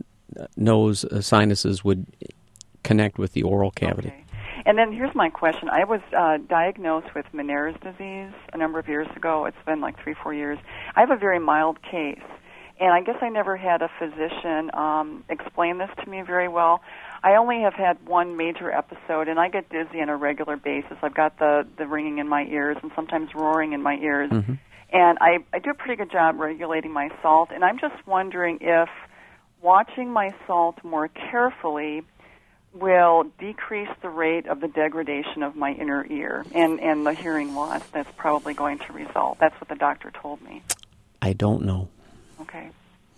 nose uh, sinuses would connect with the oral cavity. Okay. And then here's my question. I was uh, diagnosed with Meniere's disease a number of years ago. It's been like three, four years. I have a very mild case, and I guess I never had a physician um, explain this to me very well. I only have had one major episode, and I get dizzy on a regular basis. I've got the, the ringing in my ears and sometimes roaring in my ears. Mm-hmm. And I, I do a pretty good job regulating my salt, and I'm just wondering if watching my salt more carefully will decrease the rate of the degradation of my inner ear and, and the hearing loss that's probably going to result. That's what the doctor told me. I don't know. Okay.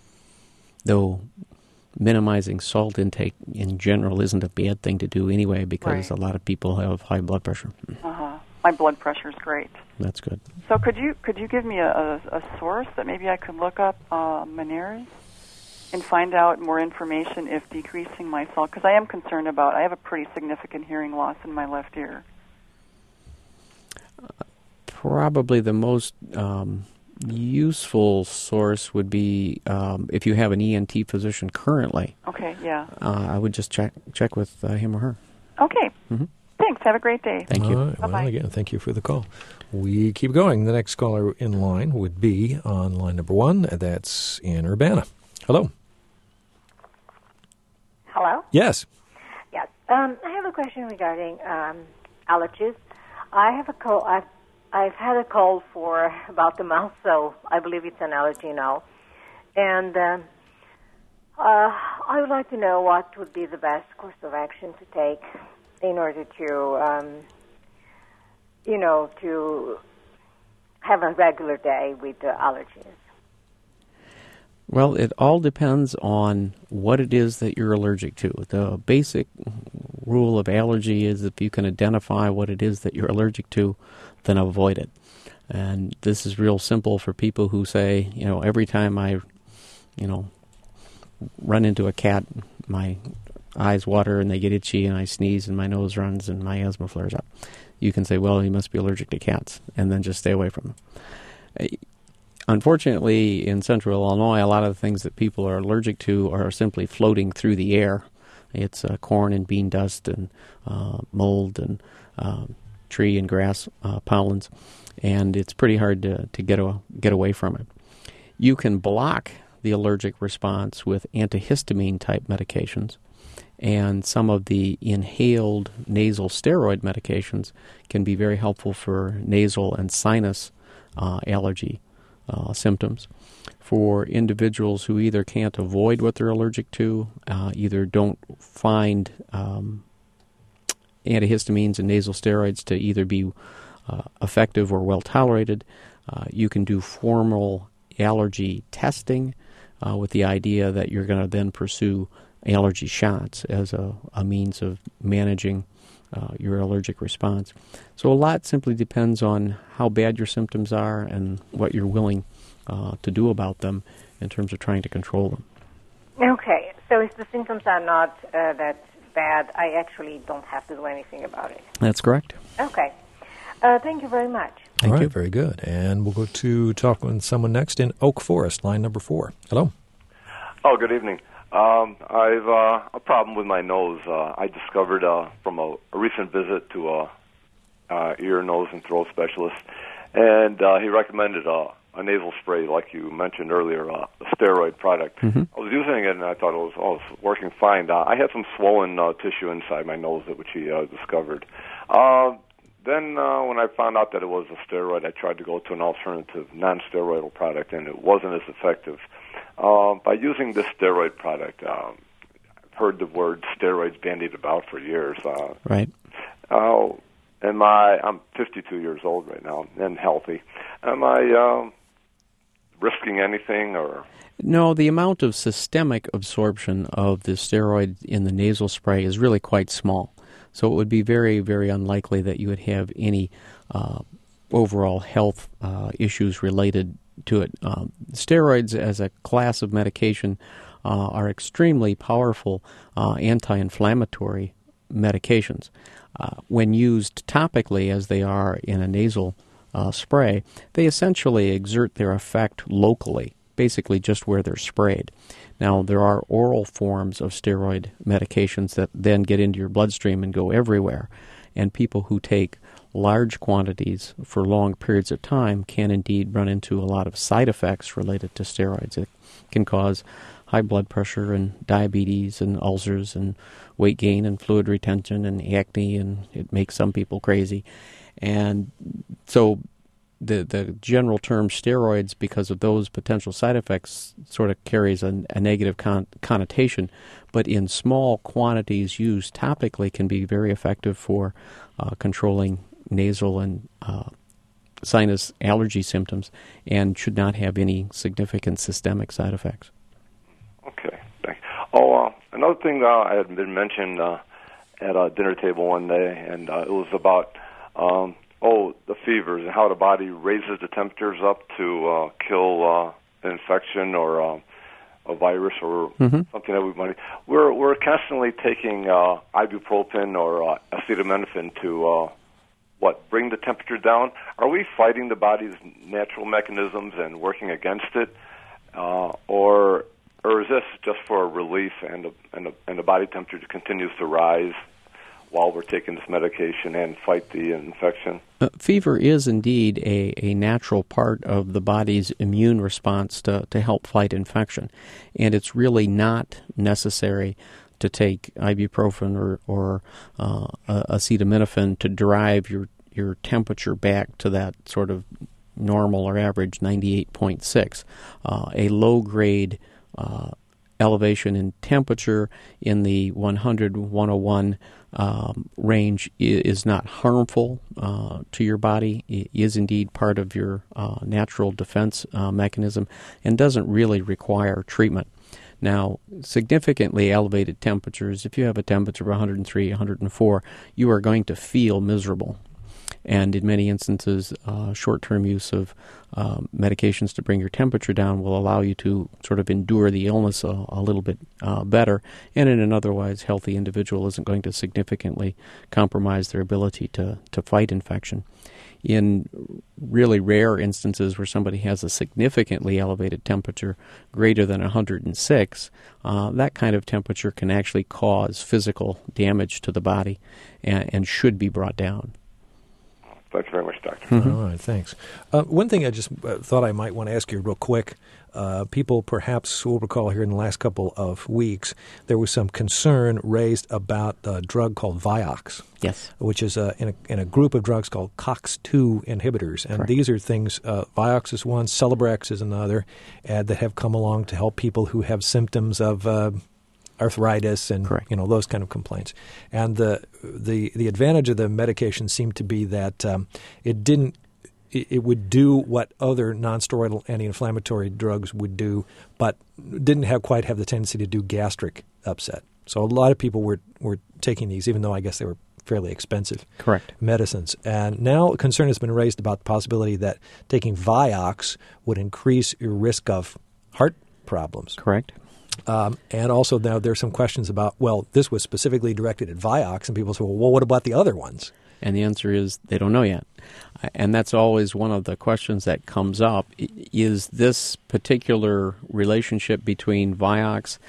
Though minimizing salt intake in general isn't a bad thing to do anyway, because Right. a lot of people have high blood pressure. Uh-huh. My blood pressure's great. That's good. So could you could you give me a, a, a source that maybe I could look up uh, Meniere's and find out more information if decreasing my salt, because I am concerned about, I have a pretty significant hearing loss in my left ear. Probably the most um, useful source would be um, if you have an E N T physician currently. Okay, yeah. Uh, I would just check check with uh, him or her. Okay. Mm-hmm. Thanks. Have a great day. Thank you. All right. Well, Bye-bye. again, thank you for the call. We keep going. The next caller in line would be on line number one. That's in Urbana. Hello. Hello? Yes. Yes. Um, I have a question regarding um, allergies. I have a cold. I've, I've had a cold for about a month, so I believe it's an allergy now. And um, uh, I would like to know what would be the best course of action to take in order to, um, you know, to have a regular day with the allergies. Well, it all depends on what it is that you're allergic to. The basic rule of allergy is if you can identify what it is that you're allergic to, then avoid it. And this is real simple for people who say, you know, every time I, you know, run into a cat, my eyes water and they get itchy and I sneeze and my nose runs and my asthma flares up. You can say, well, you must be allergic to cats, and then just stay away from them. Unfortunately, in central Illinois, a lot of the things that people are allergic to are simply floating through the air. It's uh, corn and bean dust and uh, mold and uh, tree and grass uh, pollens, and it's pretty hard to, to get, a, get away from it. You can block the allergic response with antihistamine-type medications, and some of the inhaled nasal steroid medications can be very helpful for nasal and sinus uh, allergy Uh, symptoms. For individuals who either can't avoid what they're allergic to, uh, either don't find um, antihistamines and nasal steroids to either be uh, effective or well tolerated, uh, you can do formal allergy testing uh, with the idea that you're going to then pursue allergy shots as a, a means of managing Uh, your allergic response. So a lot simply depends on how bad your symptoms are and what you're willing uh, to do about them in terms of trying to control them. Okay, so if the symptoms are not uh, that bad, I actually don't have to do anything about it. That's correct. Okay. Uh, thank you very much. Thank All right, you. Very good. And we'll go to talk with someone next in Oak Forest, line number four. Hello. Oh, good evening. Um, I've uh, a problem with my nose. Uh, I discovered uh, from a, a recent visit to a uh, ear, nose, and throat specialist, and uh, he recommended uh, a nasal spray, like you mentioned earlier, uh, a steroid product. Mm-hmm. I was using it, and I thought it was, oh, it was working fine. Uh, I had some swollen uh, tissue inside my nose, that which he uh, discovered. Uh, then uh, when I found out that it was a steroid, I tried to go to an alternative non-steroidal product, and it wasn't as effective. Uh, by using this steroid product, um, I've heard the word steroids bandied about for years. Uh, right. Uh, am I? I'm fifty-two years old right now and healthy. Am I um, risking anything, or? No, the amount of systemic absorption of the steroid in the nasal spray is really quite small. So it would be very, very unlikely that you would have any uh, overall health uh, issues related to it. Uh, steroids as a class of medication uh, are extremely powerful uh, anti-inflammatory medications. Uh, when used topically, as they are in a nasal uh, spray, they essentially exert their effect locally, basically just where they're sprayed. Now, there are oral forms of steroid medications that then get into your bloodstream and go everywhere, and people who take large quantities for long periods of time can indeed run into a lot of side effects related to steroids. It can cause high blood pressure and diabetes and ulcers and weight gain and fluid retention and acne, and it makes some people crazy. And so the the general term steroids, because of those potential side effects, sort of carries a, a negative con- connotation, but in small quantities used topically can be very effective for uh, controlling nasal and uh, sinus allergy symptoms, and should not have any significant systemic side effects. Okay, thanks. Oh, uh, another thing uh, I had been mentioned uh, at a dinner table one day, and uh, it was about um, oh the fevers and how the body raises the temperatures up to uh, kill uh, an infection or uh, a virus or mm-hmm. something that we might. We're we're constantly taking uh, ibuprofen or uh, acetaminophen to uh, what bring the temperature down. Are we fighting the body's natural mechanisms and working against it, uh, or or is this just for relief and the, and the, and the body temperature continues to rise while we're taking this medication and fight the infection? Uh, fever is indeed a, a natural part of the body's immune response to, to help fight infection. And it's really not necessary to take ibuprofen or, or uh, acetaminophen to drive your, your temperature back to that sort of normal or average ninety-eight point six. Uh, a low-grade uh, elevation in temperature in the one hundred, one oh one um, range is not harmful uh, to your body. It is indeed part of your uh, natural defense uh, mechanism and doesn't really require treatment. Now, significantly elevated temperatures, if you have a temperature of one hundred three, one hundred four, you are going to feel miserable. And in many instances, uh, short-term use of uh, medications to bring your temperature down will allow you to sort of endure the illness a, a little bit uh, better. And in an otherwise healthy individual isn't going to significantly compromise their ability to, to fight infection. In really rare instances where somebody has a significantly elevated temperature greater than one hundred six, uh, that kind of temperature can actually cause physical damage to the body and, and should be brought down. Thanks very much, Doctor. Mm-hmm. All right, thanks. Uh, one thing I just uh, thought I might want to ask you real quick. Uh, people perhaps will recall here in the last couple of weeks, there was some concern raised about a drug called Vioxx. Yes. Which is uh, in, a, in a group of drugs called COX two inhibitors. And Correct. These are things, uh, Vioxx is one, Celebrex is another, uh, that have come along to help people who have symptoms of uh, arthritis and Correct. you know those kind of complaints. And the the the advantage of the medication seemed to be that um, it didn't it, it would do what other nonsteroidal anti-inflammatory drugs would do, but didn't have quite have the tendency to do gastric upset. So a lot of people were were taking these, even though I guess they were fairly expensive Correct. medicines. And now a concern has been raised about the possibility that taking Vioxx would increase your risk of heart problems. Correct. Um, and also now there's some questions about, well, this was specifically directed at Vioxx, and people say, well, what about the other ones? And the answer is they don't know yet. And that's always one of the questions that comes up. Is this particular relationship between Vioxx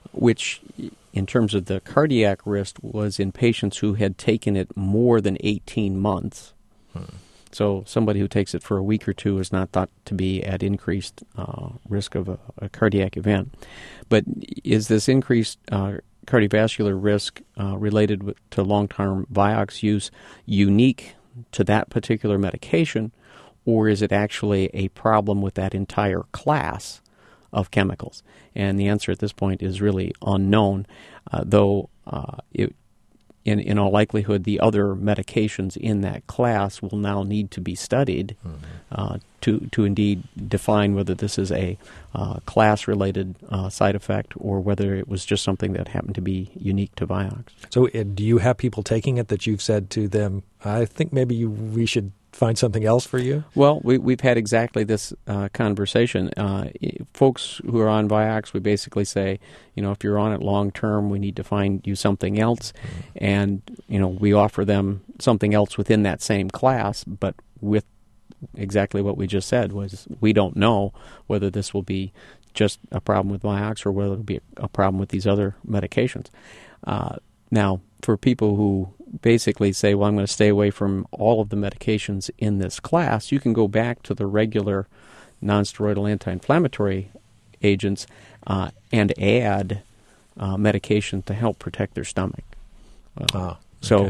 which in terms of the cardiac risk was in patients who had taken it more than eighteen months. Hmm. So somebody who takes it for a week or two is not thought to be at increased uh, risk of a, a cardiac event. But is this increased uh, cardiovascular risk uh, related with, to long-term Vioxx use unique to that particular medication, or is it actually a problem with that entire class of chemicals? And the answer at this point is really unknown, uh, though uh, it In, in all likelihood, the other medications in that class will now need to be studied mm-hmm. uh, to to indeed define whether this is a uh, class-related uh, side effect or whether it was just something that happened to be unique to Vioxx. So uh, do you have people taking it that you've said to them, I think maybe you, we should find something else for you? Well, we, we've had exactly this uh, conversation. Uh, folks who are on Vioxx, we basically say, you know, if you're on it long term, we need to find you something else. Mm-hmm. And, you know, we offer them something else within that same class, but with exactly what we just said, was we don't know whether this will be just a problem with Vioxx or whether it will be a problem with these other medications. Uh, now, for people who basically say, well, I'm going to stay away from all of the medications in this class, you can go back to the regular nonsteroidal anti-inflammatory agents uh, and add uh, medication to help protect their stomach. Uh, ah, okay. So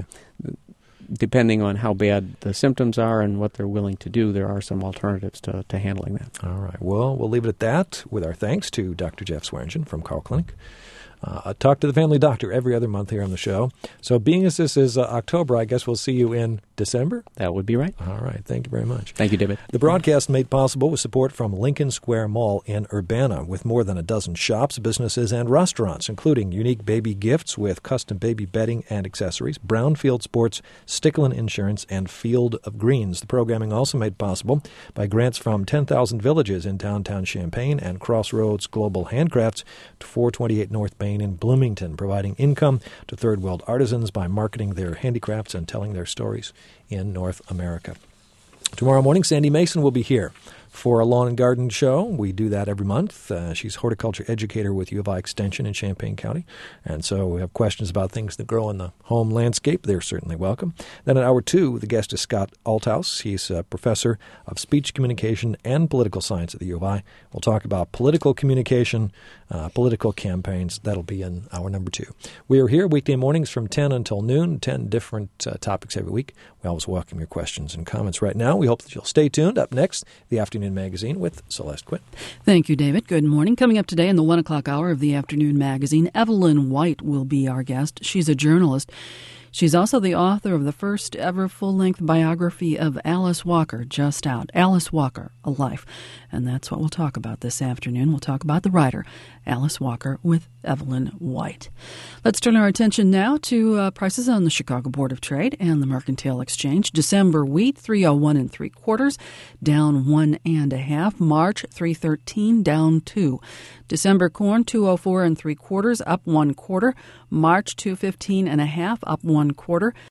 depending on how bad the symptoms are and what they're willing to do, there are some alternatives to, to handling that. All right. Well, we'll leave it at that with our thanks to Doctor Jeff Swearingen from Carle Clinic. Uh, talk to the family doctor every other month here on the show. So being as this is uh, October, I guess we'll see you in December? That would be right. All right. Thank you very much. Thank you, David. The broadcast made possible with support from Lincoln Square Mall in Urbana, with more than a dozen shops, businesses, and restaurants, including unique baby gifts with custom baby bedding and accessories, Brownfield Sports, Sticklin Insurance, and Field of Greens. The programming also made possible by grants from ten thousand Villages in downtown Champaign and Crossroads Global Handcrafts to four twenty-eight North Main in Bloomington, providing income to third world artisans by marketing their handicrafts and telling their stories in North America. Tomorrow morning, Sandy Mason will be here for a lawn and garden show. We do that every month. Uh, she's a horticulture educator with U of I Extension in Champaign County. And so we have questions about things that grow in the home landscape. They're certainly welcome. Then at hour two, the guest is Scott Althaus. He's a professor of speech communication and political science at the U of I. We'll talk about political communication, uh, political campaigns. That'll be in hour number two. We are here weekday mornings from ten until noon, ten different uh, topics every week. We always welcome your questions and comments right now. We hope that you'll stay tuned. Up next, the Afternoon Magazine with Celeste Quinn. Thank you, David. Good morning. Coming up today in the one o'clock hour of the Afternoon Magazine, Evelyn White will be our guest. She's a journalist. She's also the author of the first ever full-length biography of Alice Walker, just out. Alice Walker, A Life. And that's what we'll talk about this afternoon. We'll talk about the writer, Alice Walker, with Evelyn White. Let's turn our attention now to uh, prices on the Chicago Board of Trade and the Mercantile Exchange. December wheat, three oh one and three quarters, down one and a half. March, three thirteen, down two. December corn, two oh four and three quarters, up one quarter. March, two fifteen and a half, up one quarter.